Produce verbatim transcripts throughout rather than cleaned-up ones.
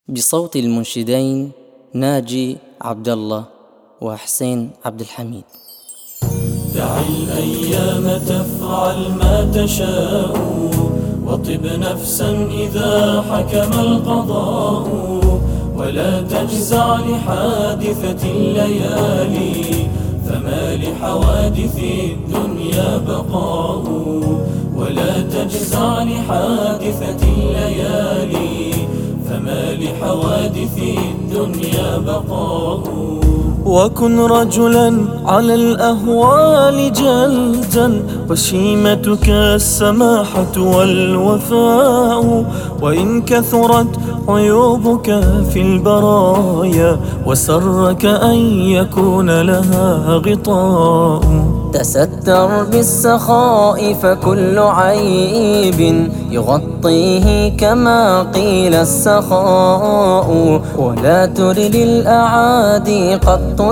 بصوت المنشدين ناجي عبد الله وحسين عبد الحميد. دع الأيام تفعل ما تشاء، وطب نفسا إذا حكم القضاء، ولا تجزع لحادثة الليالي، فما لحوادث الدنيا بقاء. ولا تجزع لحادثة الليالي، فما لحوادث الدنيا بقاء. وكن رجلا على الأهوال جلدا، وشيمتك السماحة والوفاء. وإن كثرت عيوبك في البرايا، وسرك أن يكون لها غطاء. تستر بالسخاء فكل عيب يغطيه كما قيل السخاء. ولا تر للأعادي قط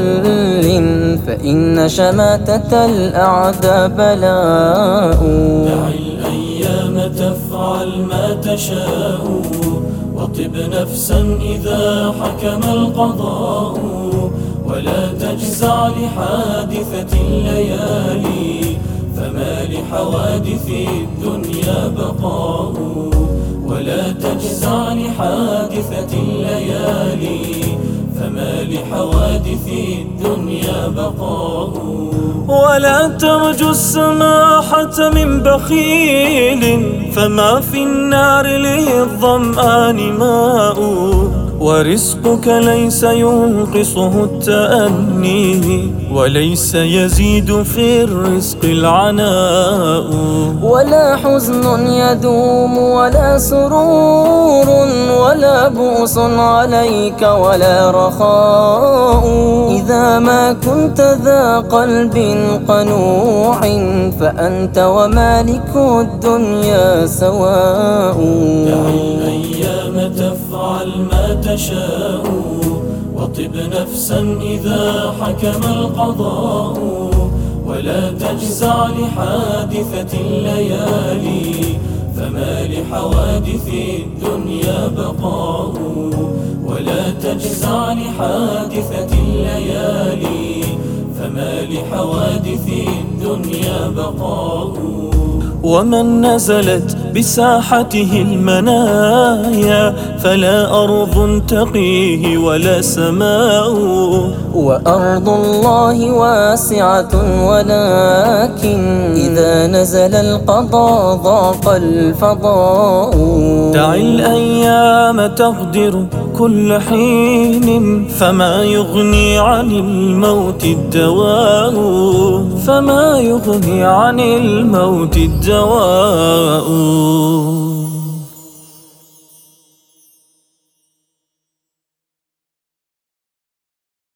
ذل، فإن شماتة الأعداء بلاء. دع الأيام تفعل ما تشاء، وطب نفسا إذا حكم القضاء. ولا تجزع لحادثة الليالي، فما لحوادث الدنيا بقاء. ولا تجزع لحادثة الليالي، فما لحوادث الدنيا بقاء. ولا ترجو السماحة من بخيل، فما في النار للظمآن ماء. ورزقك ليس ينقصه التأني، وليس يزيد في الرزق العناء. ولا حزن يدوم ولا سرور، ولا بؤس عليك ولا رخاء. إذا ما كنت ذا قلب قنوع، فأنت ومالك الدنيا سواء. دع الأيام تفعل ما تشاء، وطب نفسا إذا حكم القضاء. ولا تجزع لحادثة الليالي، فما لحوادث الدنيا بقاء. ولا تجزع لحادثة الليالي، فما لحوادث الدنيا بقاء. ومن نزلت بساحته المنايا، فلا أرض تقيه ولا سماء. وأرض الله واسعة، ولكن إذا نزل القضاء ضاق الفضاء. دع الأيام تغدر كل حين، فما يغني عن الموت الدواء. فما يغني عن الموت الدواء.